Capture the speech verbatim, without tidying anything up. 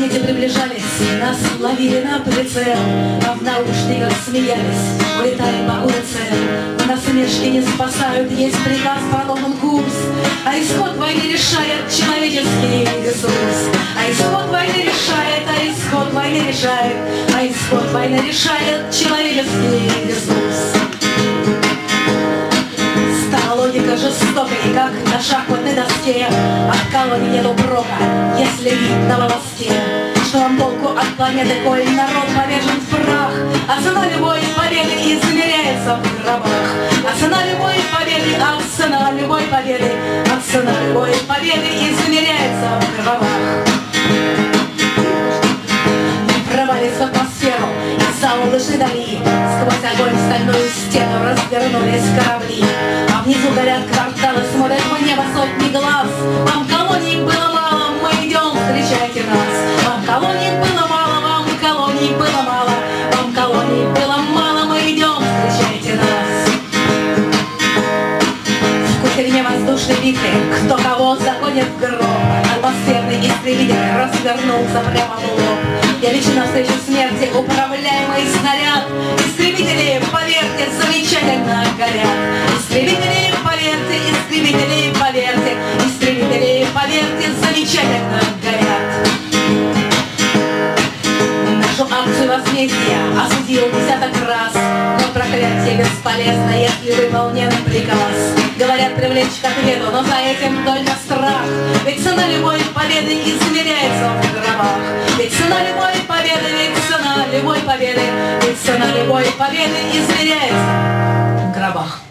Помните, приближались, нас ловили на прицел, а в наушниках смеялись, улетали по улице. Но насмешки не спасают, есть приказ, продолжен курс, а исход войны решает человеческий ресурс. А исход войны решает, а исход войны решает, а исход войны решает человеческий ресурс. Логика жестокой, как на шахматной доске. От колонии нету прока, если вид на волоске. Что вам толку от планеты, коль народ повержен в прах? А цена любой победы измеряется в гробах. А цена любой победы, а цена любой победы, а цена любой победы измеряется в гробах. Провались в атмосферу из-за облачной дали. Сквозь огонь стальную стену развернулись корабли. А внизу горят кварталы, смотрят в небо сотни глаз. Вам колоний было мало, мы идем, встречайте нас. Вам колоний было мало, вам колоний было мало, вам колоний было мало, мы идем, встречайте нас. В кутерьме воздушной битвы кто кого загонит в гроб. Атмосферный истребитель развернулся прямо в лоб. Я лечу навстречу смерти, управляемый снаряд. Истребители, поверьте, замечательно горят. Истребители, поверьте, истребители, поверьте, истребители, поверьте, замечательно горят. Нашу акцию возмездия осудил десяток раз, но проклятие бесполезно, если выполнен приказ. Говорят, привлечь к ответу, но за этим только страх. Ведь цена любой победы измеряется в гробах. Ведь цена любой победы, ведь цена любой победы, ведь цена любой победы измеряется в гробах.